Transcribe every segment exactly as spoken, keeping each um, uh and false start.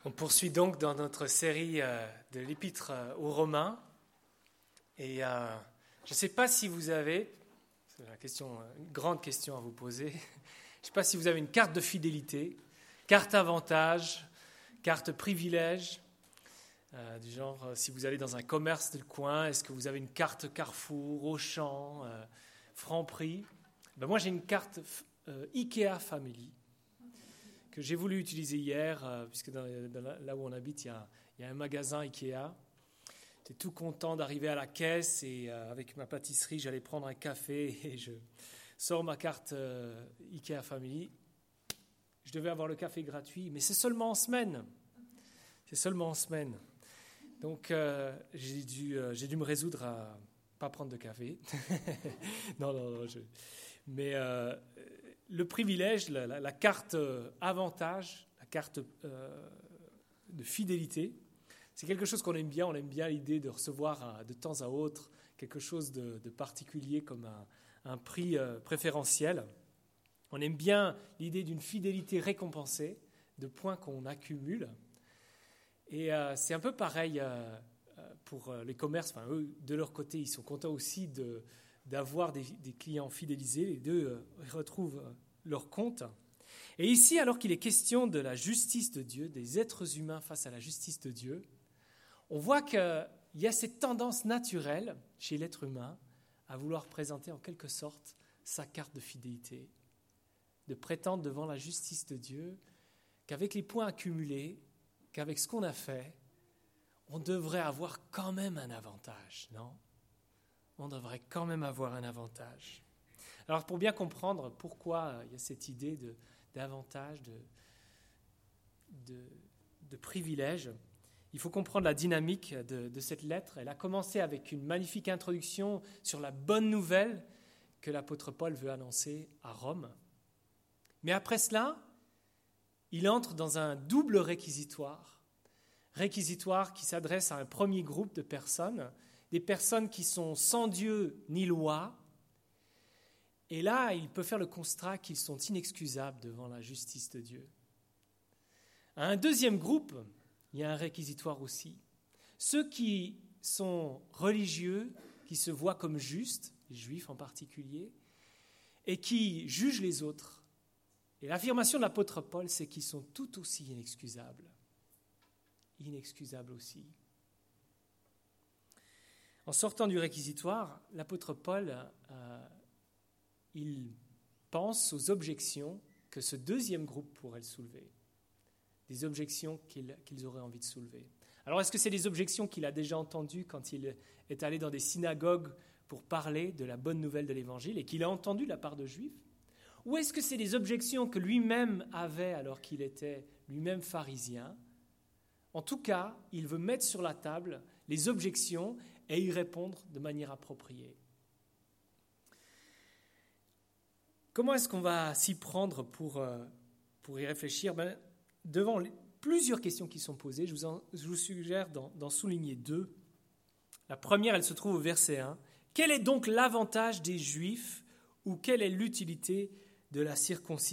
On poursuit donc dans notre série euh, de l'Épître euh, aux Romains. Et euh, je ne sais pas si vous avez, c'est la question, une grande question à vous poser, je ne sais pas si vous avez une carte de fidélité, carte avantage, carte privilège, euh, du genre euh, si vous allez dans un commerce du coin, est-ce que vous avez une carte Carrefour, Auchan, euh, Franprix? Ben moi j'ai une carte euh, Ikea Family, que j'ai voulu utiliser hier, euh, puisque dans, dans la, là où on habite, il y a, il y a un magasin Ikea. J'étais tout content d'arriver à la caisse et euh, avec ma pâtisserie, j'allais prendre un café et je sors ma carte euh, Ikea Family. Je devais avoir le café gratuit, mais c'est seulement en semaine. C'est seulement en semaine. Donc euh, j'ai, dû, euh, j'ai dû me résoudre à pas prendre de café. non, non, non. Je... Mais... Euh, le privilège, la, la, la carte avantage, la carte euh, de fidélité, c'est quelque chose qu'on aime bien. On aime bien l'idée de recevoir de temps à autre quelque chose de, de particulier comme un, un prix euh, préférentiel. On aime bien l'idée d'une fidélité récompensée, de points qu'on accumule. Et euh, c'est un peu pareil euh, pour les commerces. Enfin, eux, de leur côté, ils sont contents aussi de... d'avoir des, des clients fidélisés, les deux euh, retrouvent euh, leur compte. Et ici, alors qu'il est question de la justice de Dieu, des êtres humains face à la justice de Dieu, on voit qu'il y a cette tendance naturelle chez l'être humain à vouloir présenter en quelque sorte sa carte de fidélité, de prétendre devant la justice de Dieu qu'avec les points accumulés, qu'avec ce qu'on a fait, on devrait avoir quand même un avantage, non ? On devrait quand même avoir un avantage. Alors, pour bien comprendre pourquoi il y a cette idée de, d'avantage, de, de, de privilège, il faut comprendre la dynamique de, de cette lettre. Elle a commencé avec une magnifique introduction sur la bonne nouvelle que l'apôtre Paul veut annoncer à Rome. Mais après cela, il entre dans un double réquisitoire, réquisitoire qui s'adresse à un premier groupe de personnes, des personnes qui sont sans Dieu ni loi. Et là, il peut faire le constat qu'ils sont inexcusables devant la justice de Dieu. À un deuxième groupe, il y a un réquisitoire aussi. Ceux qui sont religieux, qui se voient comme justes, les juifs en particulier, et qui jugent les autres. Et l'affirmation de l'apôtre Paul, c'est qu'ils sont tout aussi inexcusables. Inexcusables aussi. En sortant du réquisitoire, l'apôtre Paul, euh, il pense aux objections que ce deuxième groupe pourrait soulever, des objections qu'il, qu'ils auraient envie de soulever. Alors, est-ce que c'est des objections qu'il a déjà entendues quand il est allé dans des synagogues pour parler de la bonne nouvelle de l'Évangile et qu'il a entendu de la part de Juifs ? Ou est-ce que c'est des objections que lui-même avait alors qu'il était lui-même pharisien ? En tout cas, il veut mettre sur la table les objections et y répondre de manière appropriée. Comment est-ce qu'on va s'y prendre pour, euh, pour y réfléchir ? Ben, devant les, plusieurs questions qui sont posées, je vous, en, je vous suggère d'en, d'en souligner deux. La première, elle se trouve au verset un. Quel est donc l'avantage des Juifs ou quelle est l'utilité de la circoncision ?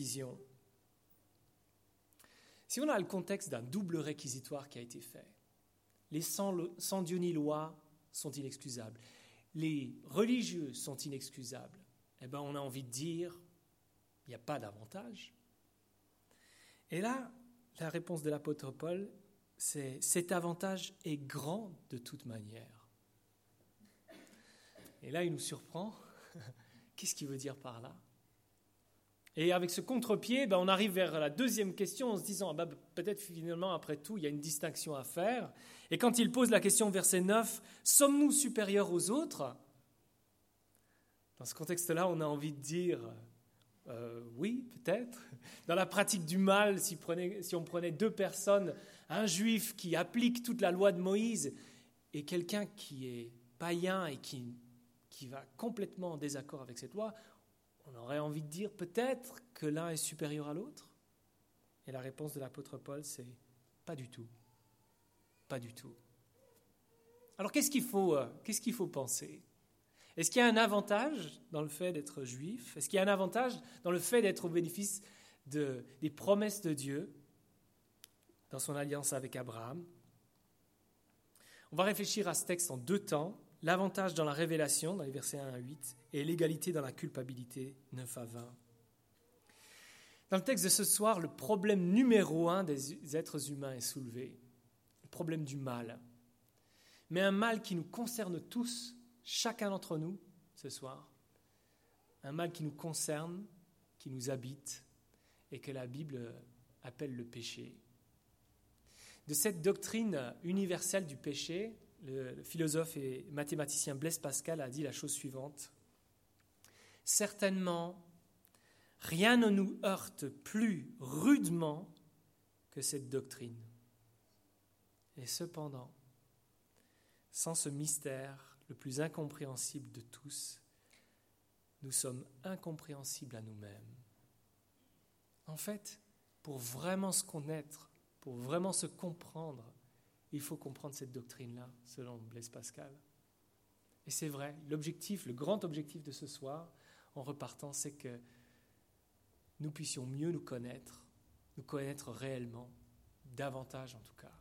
Si on a le contexte d'un double réquisitoire qui a été fait, les sans, sans Dieu ni loi sont inexcusables, les religieux sont inexcusables, eh bien on a envie de dire, il n'y a pas d'avantage. Et là, la réponse de l'apôtre Paul, c'est « cet avantage est grand de toute manière ». Et là, il nous surprend. Qu'est-ce qu'il veut dire par là ? Et avec ce contre-pied, ben on arrive vers la deuxième question en se disant ah ben peut-être finalement, après tout, il y a une distinction à faire. Et quand il pose la question, verset neuf, « Sommes-nous supérieurs aux autres ?» Dans ce contexte-là, on a envie de dire euh, « Oui, peut-être. » Dans la pratique du mal, si, prenait, si on prenait deux personnes, un juif qui applique toute la loi de Moïse et quelqu'un qui est païen et qui, qui va complètement en désaccord avec cette loi, on aurait envie de dire peut-être que l'un est supérieur à l'autre. Et la réponse de l'apôtre Paul, c'est pas du tout. Pas du tout. Alors qu'est-ce qu'il faut, euh, qu'est-ce qu'il faut penser ? Est-ce qu'il y a un avantage dans le fait d'être juif ? Est-ce qu'il y a un avantage dans le fait d'être au bénéfice de, des promesses de Dieu ? dans son alliance avec Abraham. On va réfléchir à ce texte en deux temps. L'avantage dans la révélation, dans les versets un à huit, et l'égalité dans la culpabilité, neuf à vingt. Dans le texte de ce soir, le problème numéro un des êtres humains est soulevé. Le problème du mal. Mais un mal qui nous concerne tous, chacun d'entre nous, ce soir. Un mal qui nous concerne, qui nous habite, et que la Bible appelle le péché. De cette doctrine universelle du péché, le philosophe et mathématicien Blaise Pascal a dit la chose suivante. Certainement, rien ne nous heurte plus rudement que cette doctrine. Et cependant, sans ce mystère, le plus incompréhensible de tous, nous sommes incompréhensibles à nous-mêmes. En fait, pour vraiment se connaître, pour vraiment se comprendre, il faut comprendre cette doctrine-là, selon Blaise Pascal. Et c'est vrai, l'objectif, le grand objectif de ce soir, en repartant, c'est que nous puissions mieux nous connaître, nous connaître réellement, davantage en tout cas.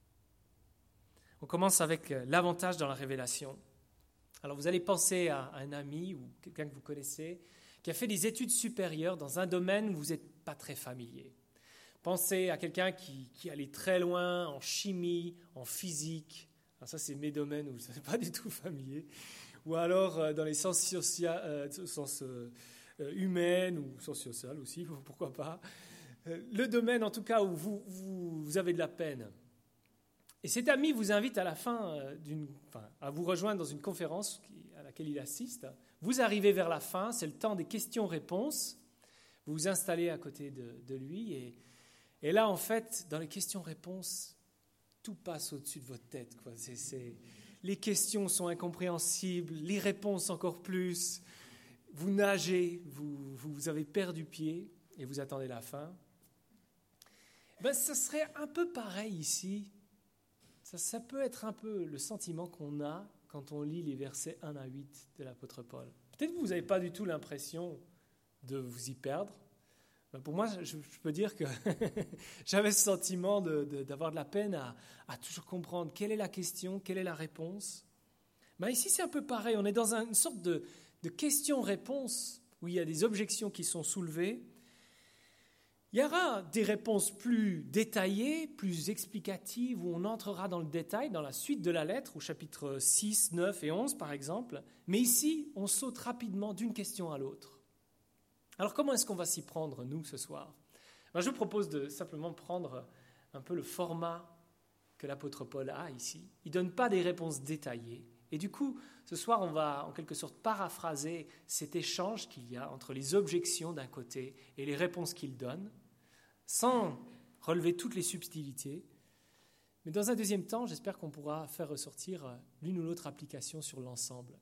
On commence avec l'avantage dans la révélation. Alors vous allez penser à un ami ou quelqu'un que vous connaissez qui a fait des études supérieures dans un domaine où vous n'êtes pas très familier. Pensez à quelqu'un qui, qui allait très loin en chimie, en physique. Alors ça, c'est mes domaines où je ne suis pas du tout familier. Ou alors euh, dans les sciences, socia- euh, sciences euh, humaines ou sciences sociales aussi, pourquoi pas. Euh, le domaine, en tout cas, où vous, vous, vous avez de la peine. Et cet ami vous invite à la fin, euh, d'une, enfin, à vous rejoindre dans une conférence qui, à laquelle il assiste. Vous arrivez vers la fin, c'est le temps des questions-réponses. Vous vous installez à côté de, de lui et Et là, en fait, dans les questions-réponses, tout passe au-dessus de votre tête, quoi. C'est, c'est... Les questions sont incompréhensibles, les réponses encore plus. Vous nagez, vous, vous avez perdu pied et vous attendez la fin. Ben, ça serait un peu pareil ici. Ça, ça peut être un peu le sentiment qu'on a quand on lit les versets un à huit de l'apôtre Paul. Peut-être que vous n'avez pas du tout l'impression de vous y perdre. Pour moi, je, je peux dire que j'avais ce sentiment de, de, d'avoir de la peine à, à toujours comprendre quelle est la question, quelle est la réponse. Ben ici, c'est un peu pareil. On est dans un, une sorte de, de question-réponse où il y a des objections qui sont soulevées. Il y aura des réponses plus détaillées, plus explicatives, où on entrera dans le détail, dans la suite de la lettre, au chapitre six, neuf et onze, par exemple. Mais ici, on saute rapidement d'une question à l'autre. Alors, comment est-ce qu'on va s'y prendre, nous, ce soir ? Ben, je vous propose de simplement prendre un peu le format que l'apôtre Paul a ici. Il ne donne pas des réponses détaillées. Et du coup, ce soir, on va en quelque sorte paraphraser cet échange qu'il y a entre les objections d'un côté et les réponses qu'il donne, sans relever toutes les subtilités. Mais dans un deuxième temps, j'espère qu'on pourra faire ressortir l'une ou l'autre application sur l'ensemble.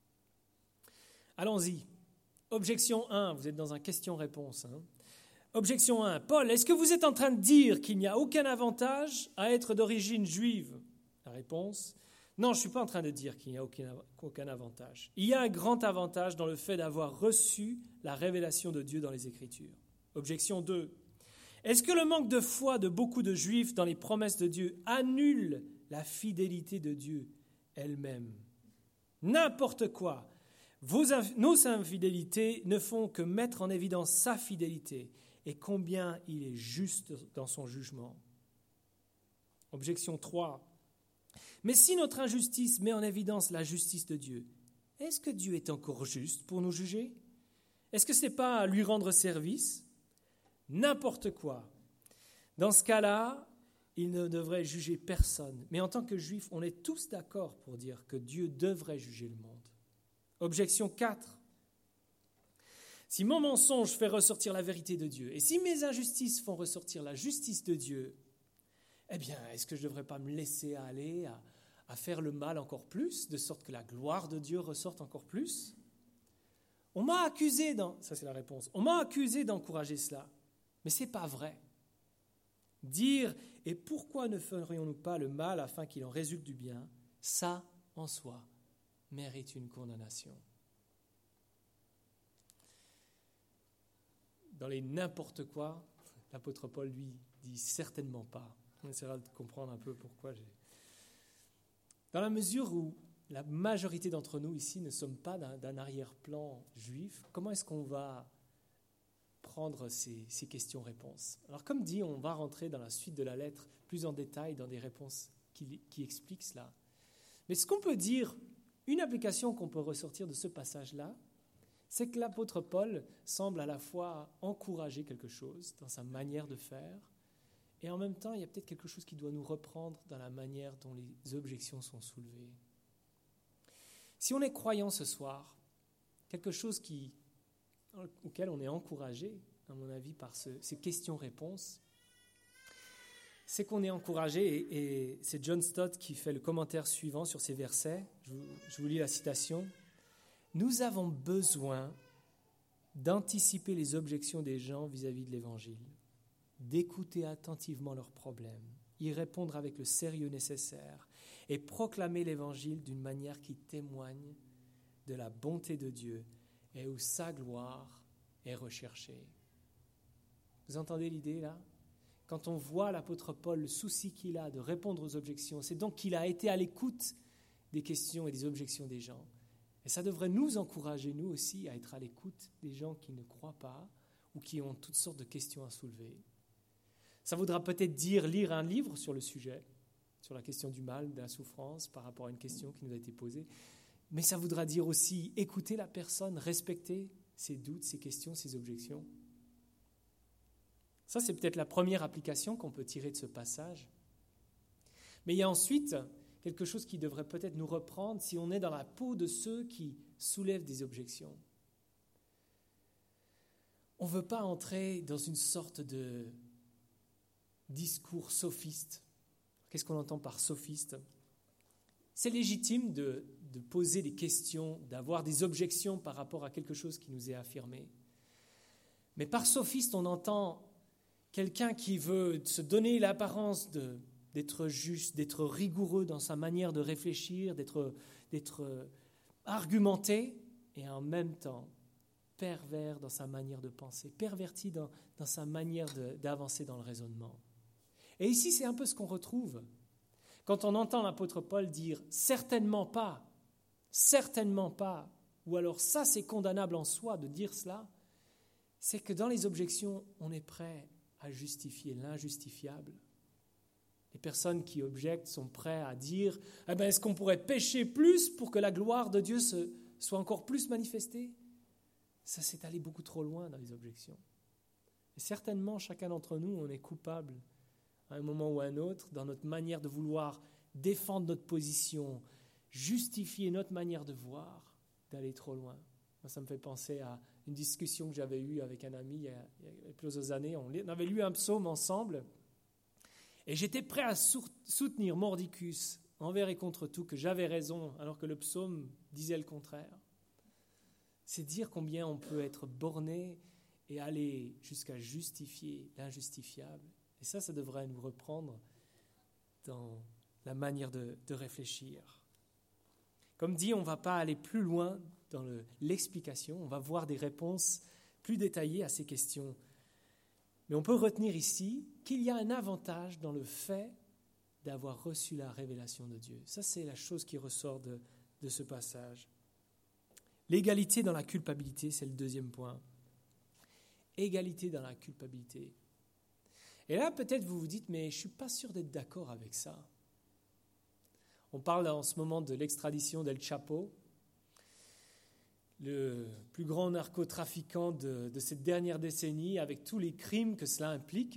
Allons-y. Objection un, vous êtes dans un question-réponse. Hein. Objection un, Paul, est-ce que vous êtes en train de dire qu'il n'y a aucun avantage à être d'origine juive ? La réponse, non, je ne suis pas en train de dire qu'il n'y a aucun, aucun avantage. Il y a un grand avantage dans le fait d'avoir reçu la révélation de Dieu dans les Écritures. Objection deux, est-ce que le manque de foi de beaucoup de juifs dans les promesses de Dieu annule la fidélité de Dieu elle-même ? N'importe quoi. Vos, nos infidélités ne font que mettre en évidence sa fidélité et combien il est juste dans son jugement. Objection trois. Mais si notre injustice met en évidence la justice de Dieu, est-ce que Dieu est encore juste pour nous juger ? Est-ce que ce n'est pas à lui rendre service ? N'importe quoi. Dans ce cas-là, il ne devrait juger personne. Mais en tant que juif, on est tous d'accord pour dire que Dieu devrait juger le monde. Objection quatre. Si mon mensonge fait ressortir la vérité de Dieu, et si mes injustices font ressortir la justice de Dieu, eh bien, est-ce que je ne devrais pas me laisser aller à, à faire le mal encore plus, de sorte que la gloire de Dieu ressorte encore plus ? On m'a accusé, d'en... ça c'est la réponse, on m'a accusé d'encourager cela, mais ce n'est pas vrai. Dire « et pourquoi ne ferions-nous pas le mal afin qu'il en résulte du bien ?» ça, en soi, mérite une condamnation. Dans les n'importe quoi, l'apôtre Paul, lui, dit certainement pas On essaiera de comprendre un peu pourquoi j'ai... Dans la mesure où la majorité d'entre nous ici ne sommes pas d'un, d'un arrière-plan juif, comment est-ce qu'on va prendre ces, ces questions-réponses? Alors comme dit, on va rentrer dans la suite de la lettre plus en détail dans des réponses qui, qui expliquent cela. Mais ce qu'on peut dire, une application qu'on peut ressortir de ce passage-là, c'est que l'apôtre Paul semble à la fois encourager quelque chose dans sa manière de faire, et en même temps, il y a peut-être quelque chose qui doit nous reprendre dans la manière dont les objections sont soulevées. Si on est croyant ce soir, quelque chose qui, auquel on est encouragé, à mon avis, par ce, ces questions-réponses, c'est qu'on est encouragé, et, et c'est John Stott qui fait le commentaire suivant sur ces versets. Je vous, je vous lis la citation. « Nous avons besoin d'anticiper les objections des gens vis-à-vis de l'Évangile, d'écouter attentivement leurs problèmes, y répondre avec le sérieux nécessaire et proclamer l'Évangile d'une manière qui témoigne de la bonté de Dieu et où sa gloire est recherchée. » Vous entendez l'idée là ? Quand on voit l'apôtre Paul, le souci qu'il a de répondre aux objections, c'est donc qu'il a été à l'écoute des questions et des objections des gens. Et ça devrait nous encourager, nous aussi, à être à l'écoute des gens qui ne croient pas ou qui ont toutes sortes de questions à soulever. Ça voudra peut-être dire lire un livre sur le sujet, sur la question du mal, de la souffrance, par rapport à une question qui nous a été posée. Mais ça voudra dire aussi écouter la personne, respecter ses doutes, ses questions, ses objections. Ça, c'est peut-être la première application qu'on peut tirer de ce passage. Mais il y a ensuite quelque chose qui devrait peut-être nous reprendre si on est dans la peau de ceux qui soulèvent des objections. On ne veut pas entrer dans une sorte de discours sophiste. Qu'est-ce qu'on entend par sophiste ? C'est légitime de, de poser des questions, d'avoir des objections par rapport à quelque chose qui nous est affirmé. Mais par sophiste, on entend quelqu'un qui veut se donner l'apparence de, d'être juste, d'être rigoureux dans sa manière de réfléchir, d'être, d'être argumenté, et en même temps pervers dans sa manière de penser, perverti dans, dans sa manière de, d'avancer dans le raisonnement. Et ici, c'est un peu ce qu'on retrouve. Quand on entend l'apôtre Paul dire « certainement pas »,« certainement pas », ou alors « ça, c'est condamnable en soi de dire cela », c'est que dans les objections, on est prêt à justifier l'injustifiable. Les personnes qui objectent sont prêtes à dire eh ben, « est-ce qu'on pourrait pécher plus pour que la gloire de Dieu se, soit encore plus manifestée ?» Ça s'est allé beaucoup trop loin dans les objections. Et certainement, chacun d'entre nous, on est coupable à un moment ou à un autre, dans notre manière de vouloir défendre notre position, justifier notre manière de voir, d'aller trop loin. Moi, ça me fait penser à une discussion que j'avais eue avec un ami il y a, il y a plusieurs années. On avait lu un psaume ensemble, et j'étais prêt à soutenir Mordicus envers et contre tout, que j'avais raison, alors que le psaume disait le contraire. C'est dire combien on peut être borné et aller jusqu'à justifier l'injustifiable. Et ça, ça devrait nous reprendre dans la manière de, de réfléchir. Comme dit, on ne va pas aller plus loin dans le, l'explication, on va voir des réponses plus détaillées à ces questions. Mais on peut retenir ici qu'il y a un avantage dans le fait d'avoir reçu la révélation de Dieu. Ça, c'est la chose qui ressort de, de ce passage. L'égalité dans la culpabilité, c'est le deuxième point. Égalité dans la culpabilité. Et là, peut-être vous vous dites, mais je ne suis pas sûr d'être d'accord avec ça. On parle en ce moment de l'extradition d'El Chapo, le plus grand narcotrafiquant de, de cette dernière décennie, avec tous les crimes que cela implique.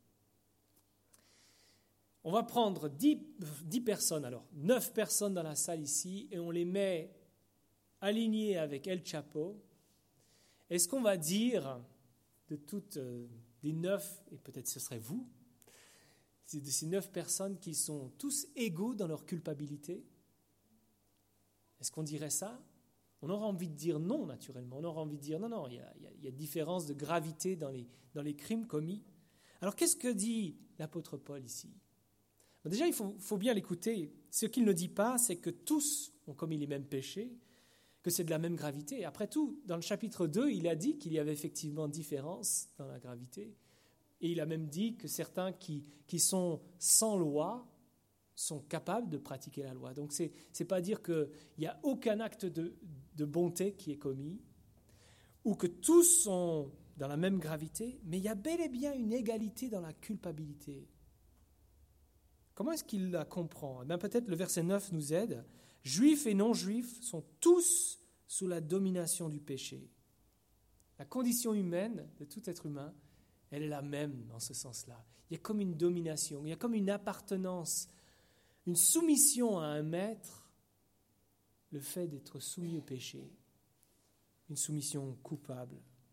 On va prendre dix, dix personnes, alors neuf personnes dans la salle ici, et on les met alignées avec El Chapo. Est-ce qu'on va dire de toutes... Euh, des neuf, et peut-être ce serait vous, de ces neuf personnes qui sont tous égaux dans leur culpabilité? Est-ce qu'on dirait ça? On aura envie de dire non, naturellement. On aura envie de dire non, non, il y a, il y a, il y a différence de gravité dans les, dans les crimes commis. Alors, qu'est-ce que dit l'apôtre Paul ici? Bon, déjà, il faut, faut bien l'écouter. Ce qu'il ne dit pas, c'est que tous ont commis les mêmes péchés, que c'est de la même gravité. Après tout, dans le chapitre deux, il a dit qu'il y avait effectivement différence dans la gravité. Et il a même dit que certains qui, qui sont sans loi sont capables de pratiquer la loi. Donc, ce n'est pas dire qu'il n'y a aucun acte de, de bonté qui est commis, ou que tous sont dans la même gravité, mais il y a bel et bien une égalité dans la culpabilité. Comment est-ce qu'il la comprend ? Eh bien, peut-être le verset neuf nous aide. « Juifs et non-juifs sont tous sous la domination du péché. » La condition humaine de tout être humain, elle est la même dans ce sens-là. Il y a comme une domination, il y a comme une appartenance, une soumission à un maître, le fait d'être soumis au péché, une soumission coupable.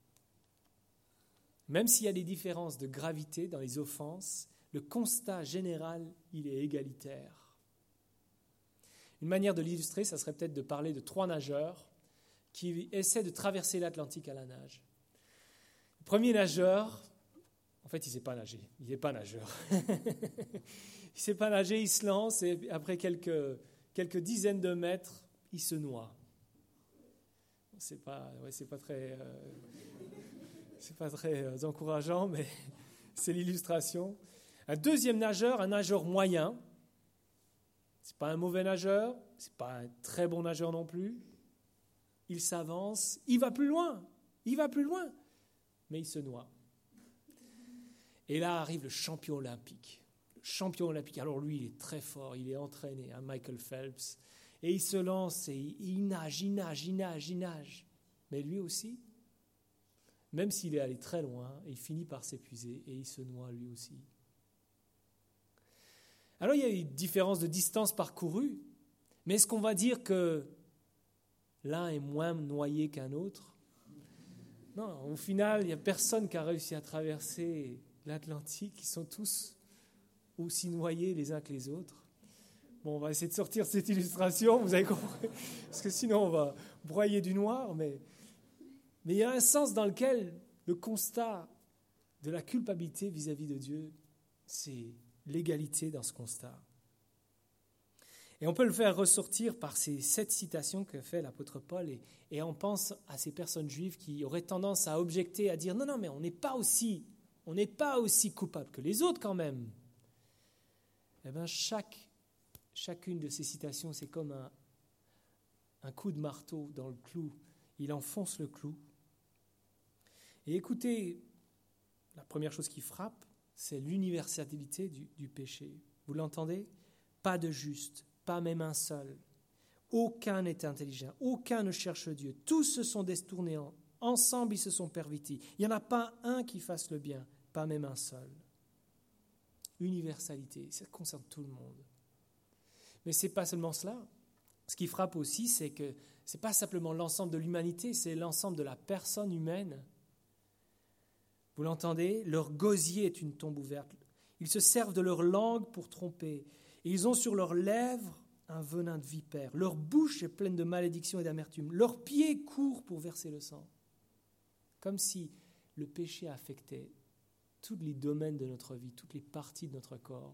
Même s'il y a des différences de gravité dans les offenses, le constat général, il est égalitaire. Une manière de l'illustrer, ça serait peut-être de parler de trois nageurs qui essaient de traverser l'Atlantique à la nage. Le premier nageur, en fait, il ne sait pas nager, il n'est pas nageur. il ne sait pas nager, il se lance et après quelques, quelques dizaines de mètres, il se noie. C'est pas, ouais, c'est pas très, euh, c'est pas très euh, encourageant, mais c'est l'illustration. Un deuxième nageur, un nageur moyen. C'est pas un mauvais nageur, c'est pas un très bon nageur non plus. Il s'avance, il va plus loin, il va plus loin, mais il se noie. Et là arrive le champion olympique. Le champion olympique, alors lui, il est très fort, il est entraîné, hein, Michael Phelps. Et il se lance et il nage, il nage, il nage, il nage. Mais lui aussi, même s'il est allé très loin, il finit par s'épuiser et il se noie lui aussi. Alors il y a une différence de distance parcourue, mais est-ce qu'on va dire que l'un est moins noyé qu'un autre ? Non, au final, il n'y a personne qui a réussi à traverser l'Atlantique, ils sont tous aussi noyés les uns que les autres. Bon, on va essayer de sortir de cette illustration, vous avez compris, parce que sinon on va broyer du noir, mais, mais il y a un sens dans lequel le constat de la culpabilité vis-à-vis de Dieu, c'est l'égalité dans ce constat. Et on peut le faire ressortir par ces sept citations que fait l'apôtre Paul, et, et on pense à ces personnes juives qui auraient tendance à objecter, à dire non, non, mais on n'est pas aussi, on n'est pas aussi coupable que les autres quand même. Eh bien, chaque Chacune de ces citations, c'est comme un, un coup de marteau dans le clou. Il enfonce le clou. Et écoutez, la première chose qui frappe, c'est l'universalité du, du péché. Vous l'entendez ? Pas de juste, pas même un seul. Aucun n'est intelligent, aucun ne cherche Dieu. Tous se sont détournés, ensemble ils se sont pervertis. Il n'y en a pas un qui fasse le bien, pas même un seul. Universalité, ça concerne tout le monde. Mais ce n'est pas seulement cela. Ce qui frappe aussi, c'est que ce n'est pas simplement l'ensemble de l'humanité, c'est l'ensemble de la personne humaine. Vous l'entendez ? Leur gosier est une tombe ouverte. Ils se servent de leur langue pour tromper. Et ils ont sur leurs lèvres un venin de vipère. Leur bouche est pleine de malédiction et d'amertume. Leurs pieds courent pour verser le sang. Comme si le péché affectait tous les domaines de notre vie, toutes les parties de notre corps.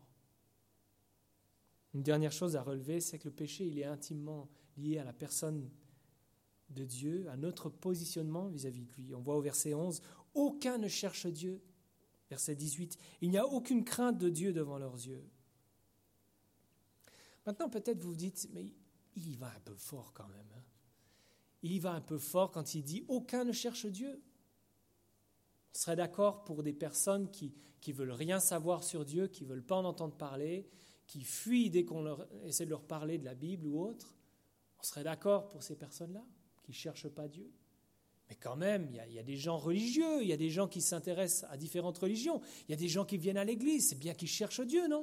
Une dernière chose à relever, c'est que le péché, il est intimement lié à la personne de Dieu, à notre positionnement vis-à-vis de lui. On voit au verset onze, « Aucun ne cherche Dieu ». Verset dix-huit, « Il n'y a aucune crainte de Dieu devant leurs yeux ». Maintenant, peut-être vous vous dites, mais il y va un peu fort quand même. Hein. Il y va un peu fort quand il dit « Aucun ne cherche Dieu ». On serait d'accord pour des personnes qui ne veulent rien savoir sur Dieu, qui ne veulent pas en entendre parler, qui fuient dès qu'on leur, essaie de leur parler de la Bible ou autre, on serait d'accord pour ces personnes-là, qui ne cherchent pas Dieu. Mais quand même, il y a, il y a des gens religieux, il y a des gens qui s'intéressent à différentes religions, il y a des gens qui viennent à l'église, c'est bien qu'ils cherchent Dieu, non ?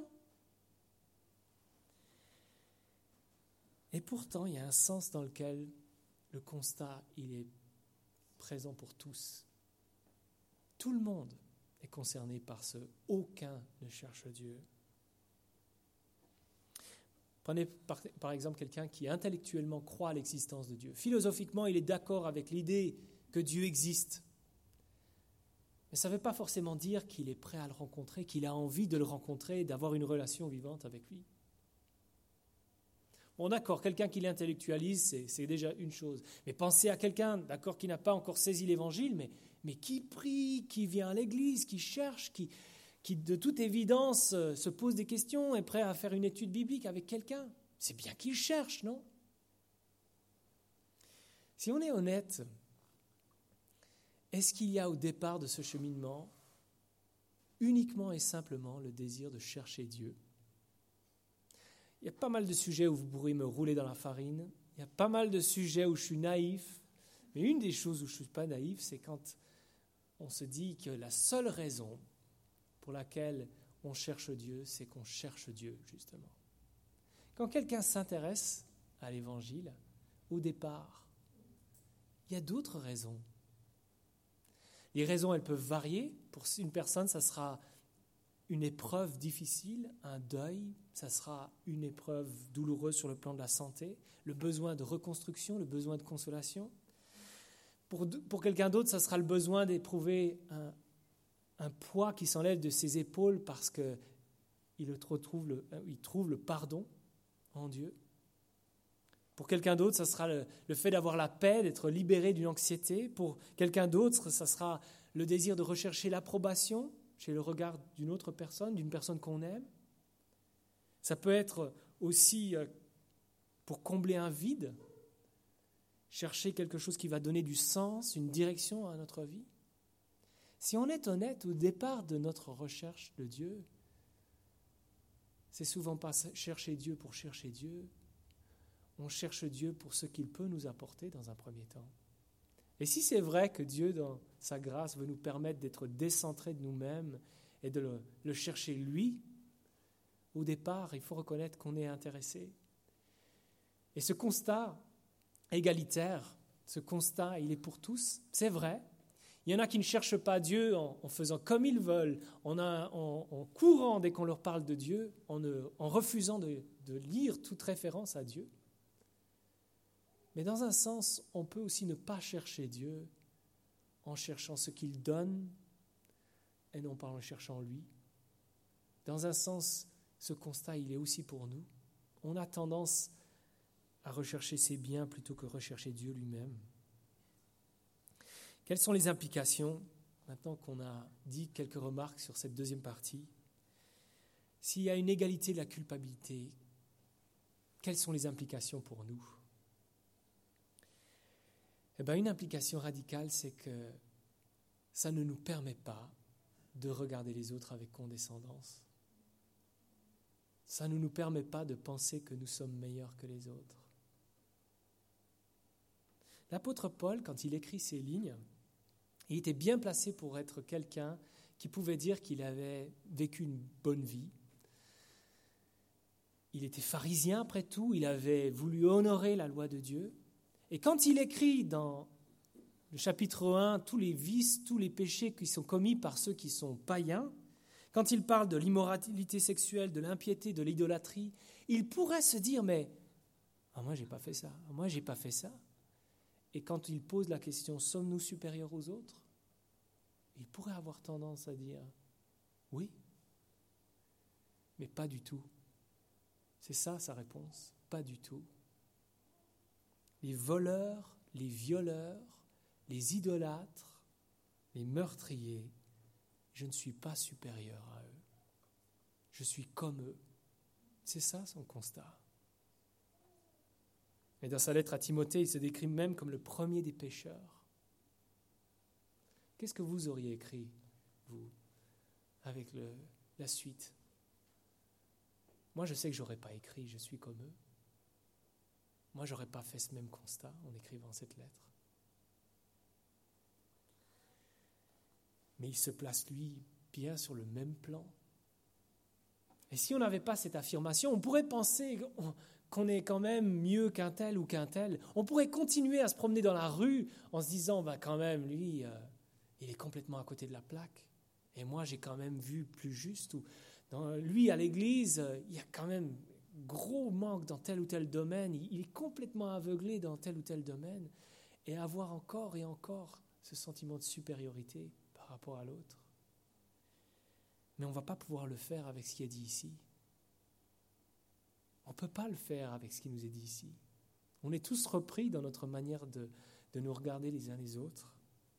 Et pourtant, il y a un sens dans lequel le constat, il est présent pour tous. Tout le monde est concerné par ce « aucun ne cherche Dieu ». Prenez par, par exemple quelqu'un qui intellectuellement croit à l'existence de Dieu. Philosophiquement, il est d'accord avec l'idée que Dieu existe. Mais ça ne veut pas forcément dire qu'il est prêt à le rencontrer, qu'il a envie de le rencontrer et d'avoir une relation vivante avec lui. Bon, d'accord, quelqu'un qui l'intellectualise, c'est, c'est déjà une chose. Mais pensez à quelqu'un, d'accord, qui n'a pas encore saisi l'Évangile, mais, mais qui prie, qui vient à l'église, qui cherche, qui, qui de toute évidence euh, se pose des questions, est prêt à faire une étude biblique avec quelqu'un. C'est bien qu'il cherche, non? Si on est honnête, est-ce qu'il y a au départ de ce cheminement uniquement et simplement le désir de chercher Dieu? Il y a pas mal de sujets où vous pourrez me rouler dans la farine. Il y a pas mal de sujets où je suis naïf. Mais une des choses où je ne suis pas naïf, c'est quand on se dit que la seule raison pour laquelle on cherche Dieu, c'est qu'on cherche Dieu, justement. Quand quelqu'un s'intéresse à l'Évangile, au départ, il y a d'autres raisons. Les raisons, elles peuvent varier. Pour une personne, ça sera une épreuve difficile, un deuil, ça sera une épreuve douloureuse sur le plan de la santé, le besoin de reconstruction, le besoin de consolation. Pour, pour quelqu'un d'autre, ça sera le besoin d'éprouver un, un poids qui s'enlève de ses épaules parce qu'il retrouve le, il trouve le pardon en Dieu. Pour quelqu'un d'autre, ça sera le, le fait d'avoir la paix, d'être libéré d'une anxiété. Pour quelqu'un d'autre, ça sera le désir de rechercher l'approbation chez le regard d'une autre personne, d'une personne qu'on aime. Ça peut être aussi pour combler un vide, chercher quelque chose qui va donner du sens, une direction à notre vie. Si on est honnête, au départ de notre recherche de Dieu, c'est souvent pas chercher Dieu pour chercher Dieu. On cherche Dieu pour ce qu'il peut nous apporter dans un premier temps. Et si c'est vrai que Dieu, dans sa grâce, veut nous permettre d'être décentrés de nous-mêmes et de le, le chercher lui, au départ, il faut reconnaître qu'on est intéressé. Et ce constat égalitaire, ce constat, il est pour tous, c'est vrai. Il y en a qui ne cherchent pas Dieu en, en faisant comme ils veulent, en, un, en, en courant dès qu'on leur parle de Dieu, en, ne, en refusant de, de lire toute référence à Dieu. Mais dans un sens, on peut aussi ne pas chercher Dieu en cherchant ce qu'il donne et non pas en le cherchant lui. Dans un sens, ce constat, il est aussi pour nous. On a tendance à rechercher ses biens plutôt que rechercher Dieu lui-même. Quelles sont les implications, maintenant qu'on a dit quelques remarques sur cette deuxième partie? S'il y a une égalité de la culpabilité, quelles sont les implications pour nous? Eh bien, une implication radicale, c'est que ça ne nous permet pas de regarder les autres avec condescendance. Ça ne nous permet pas de penser que nous sommes meilleurs que les autres. L'apôtre Paul, quand il écrit ces lignes, il était bien placé pour être quelqu'un qui pouvait dire qu'il avait vécu une bonne vie. Il était pharisien après tout, il avait voulu honorer la loi de Dieu. Et quand il écrit dans le chapitre un tous les vices, tous les péchés qui sont commis par ceux qui sont païens, quand il parle de l'immoralité sexuelle, de l'impiété, de l'idolâtrie, il pourrait se dire, mais ah, moi, j'ai pas fait ça, moi, j'ai pas fait ça. Et quand il pose la question, sommes-nous supérieurs aux autres? Il pourrait avoir tendance à dire, oui, mais pas du tout. C'est ça sa réponse, pas du tout. Les voleurs, les violeurs, les idolâtres, les meurtriers, je ne suis pas supérieur à eux. Je suis comme eux. C'est ça son constat. Et dans sa lettre à Timothée, il se décrit même comme le premier des pécheurs. Qu'est-ce que vous auriez écrit, vous, avec le, la suite? Moi, je sais que je n'aurais pas écrit « je suis comme eux ». Moi, je n'aurais pas fait ce même constat en écrivant cette lettre. Mais il se place, lui, bien sur le même plan. Et si on n'avait pas cette affirmation, on pourrait penser qu'on est quand même mieux qu'un tel ou qu'un tel. On pourrait continuer à se promener dans la rue en se disant, bah, quand même, lui, euh, il est complètement à côté de la plaque. Et moi, j'ai quand même vu plus juste. Ou dans, lui, à l'église, euh, il y a quand même gros manque dans tel ou tel domaine. Il, il est complètement aveuglé dans tel ou tel domaine. Et avoir encore et encore ce sentiment de supériorité par rapport à l'autre. Mais on ne va pas pouvoir le faire avec ce qui est dit ici. On ne ne peut pas le faire avec ce qui nous est dit ici. On est tous repris dans notre manière de, de nous regarder les uns les autres.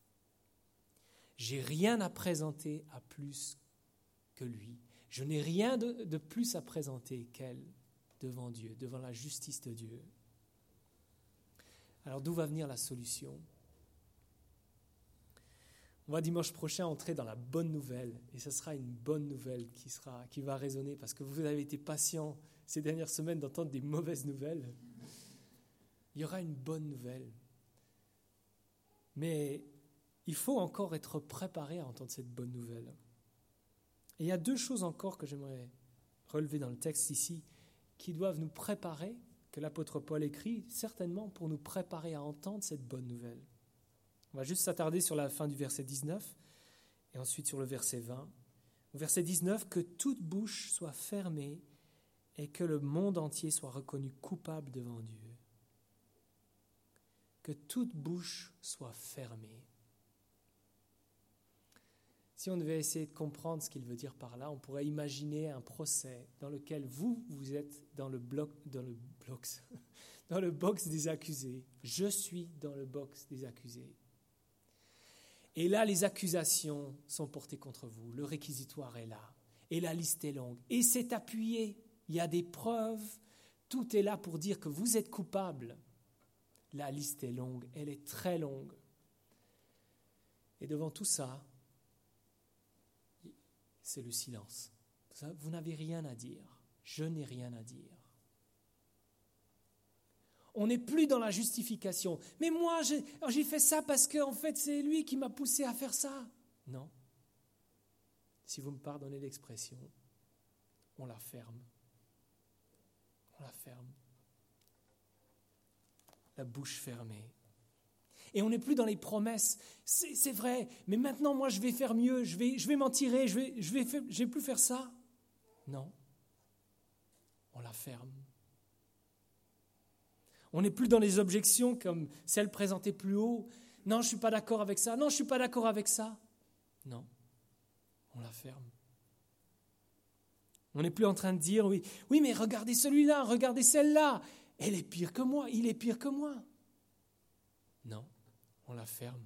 J'ai rien à présenter à plus que lui. Je n'ai rien de, de plus à présenter qu'elle devant Dieu, devant la justice de Dieu. Alors d'où va venir la solution ? On va dimanche prochain entrer dans la bonne nouvelle, et ce sera une bonne nouvelle qui, sera, qui va résonner, parce que vous avez été patient ces dernières semaines d'entendre des mauvaises nouvelles. Il y aura une bonne nouvelle. Mais il faut encore être préparé à entendre cette bonne nouvelle. Et il y a deux choses encore que j'aimerais relever dans le texte ici, qui doivent nous préparer, que l'apôtre Paul écrit, certainement pour nous préparer à entendre cette bonne nouvelle. On va juste s'attarder sur la fin du verset dix-neuf et ensuite sur le verset vingt. Au verset dix-neuf, que toute bouche soit fermée et que le monde entier soit reconnu coupable devant Dieu. Que toute bouche soit fermée. Si on devait essayer de comprendre ce qu'il veut dire par là, on pourrait imaginer un procès dans lequel vous, vous êtes dans le bloc, dans le bloc, dans le box des accusés. Je suis dans le box des accusés. Et là, les accusations sont portées contre vous. Le réquisitoire est là. Et la liste est longue. Et c'est appuyé. Il y a des preuves. Tout est là pour dire que vous êtes coupable. La liste est longue. Elle est très longue. Et devant tout ça, c'est le silence. Vous n'avez rien à dire. Je n'ai rien à dire. On n'est plus dans la justification. Mais moi, j'ai, j'ai fait ça parce que en fait, c'est lui qui m'a poussé à faire ça. Non. Si vous me pardonnez l'expression, on la ferme. On la ferme. La bouche fermée. Et on n'est plus dans les promesses. C'est, c'est vrai, mais maintenant, moi, je vais faire mieux. Je vais, je vais m'en tirer. Je vais, je vais, faire, je vais plus faire ça. Non. On la ferme. On n'est plus dans les objections comme celles présentées plus haut. Non, je ne suis pas d'accord avec ça. Non, je ne suis pas d'accord avec ça. Non, on la ferme. On n'est plus en train de dire, oui, oui, mais regardez celui-là, regardez celle-là. Elle est pire que moi, il est pire que moi. Non, on la ferme.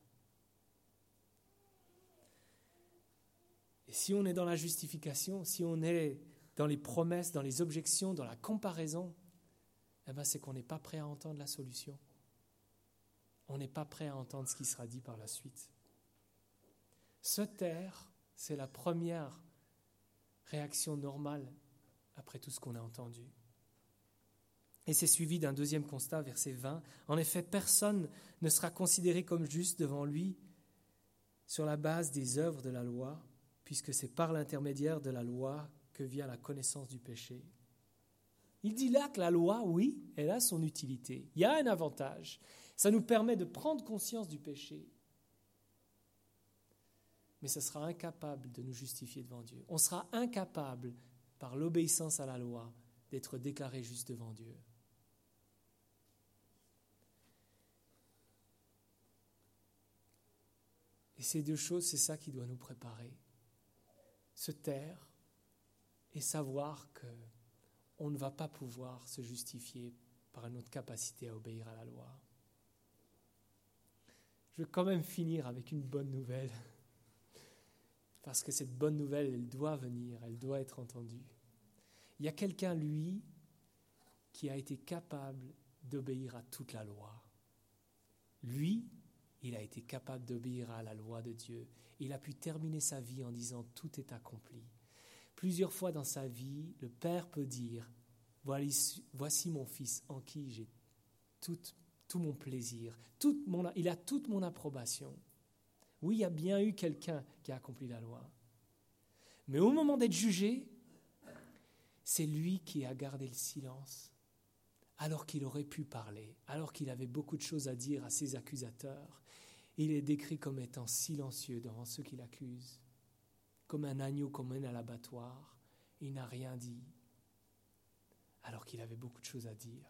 Et si on est dans la justification, si on est dans les promesses, dans les objections, dans la comparaison, eh bien, c'est qu'on n'est pas prêt à entendre la solution. On n'est pas prêt à entendre ce qui sera dit par la suite. Se taire, c'est la première réaction normale après tout ce qu'on a entendu. Et c'est suivi d'un deuxième constat, verset vingt. En effet, personne ne sera considéré comme juste devant lui sur la base des œuvres de la loi, puisque c'est par l'intermédiaire de la loi que vient la connaissance du péché. Il dit là que la loi, oui, elle a son utilité. Il y a un avantage. Ça nous permet de prendre conscience du péché. Mais ça sera incapable de nous justifier devant Dieu. On sera incapable, par l'obéissance à la loi, d'être déclaré juste devant Dieu. Et ces deux choses, c'est ça qui doit nous préparer. Se taire et savoir que on ne va pas pouvoir se justifier par notre capacité à obéir à la loi. Je veux quand même finir avec une bonne nouvelle, parce que cette bonne nouvelle, elle doit venir, elle doit être entendue. Il y a quelqu'un, lui, qui a été capable d'obéir à toute la loi. Lui, il a été capable d'obéir à la loi de Dieu. Il a pu terminer sa vie en disant « tout est accompli ». Plusieurs fois dans sa vie, le Père peut dire « voici mon Fils en qui j'ai tout, tout mon plaisir, toute mon, il a toute mon approbation ». Oui, il y a bien eu quelqu'un qui a accompli la loi. Mais au moment d'être jugé, c'est lui qui a gardé le silence, alors qu'il aurait pu parler, alors qu'il avait beaucoup de choses à dire à ses accusateurs. Il est décrit comme étant silencieux devant ceux qui l'accusent. Comme un agneau qu'on mène à l'abattoir, il n'a rien dit, alors qu'il avait beaucoup de choses à dire.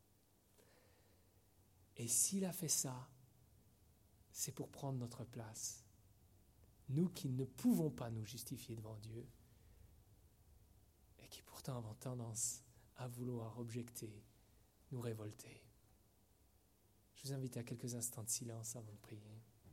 Et s'il a fait ça, c'est pour prendre notre place. Nous qui ne pouvons pas nous justifier devant Dieu, et qui pourtant avons tendance à vouloir objecter, nous révolter. Je vous invite à quelques instants de silence avant de prier.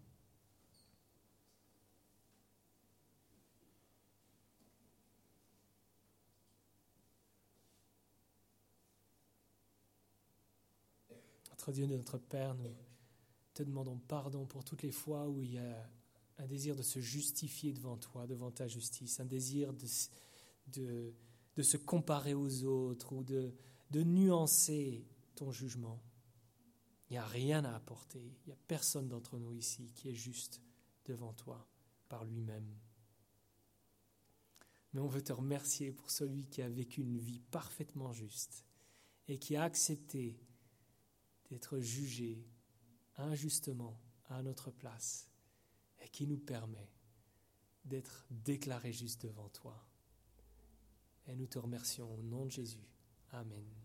Notre Dieu, notre Père, nous te demandons pardon pour toutes les fois où il y a un désir de se justifier devant toi, devant ta justice, un désir de, de, de se comparer aux autres ou de, de nuancer ton jugement. Il n'y a rien à apporter, il n'y a personne d'entre nous ici qui est juste devant toi par lui-même. Mais on veut te remercier pour celui qui a vécu une vie parfaitement juste et qui a accepté d'être jugé injustement à notre place et qui nous permet d'être déclarés justes devant toi. Et nous te remercions au nom de Jésus. Amen.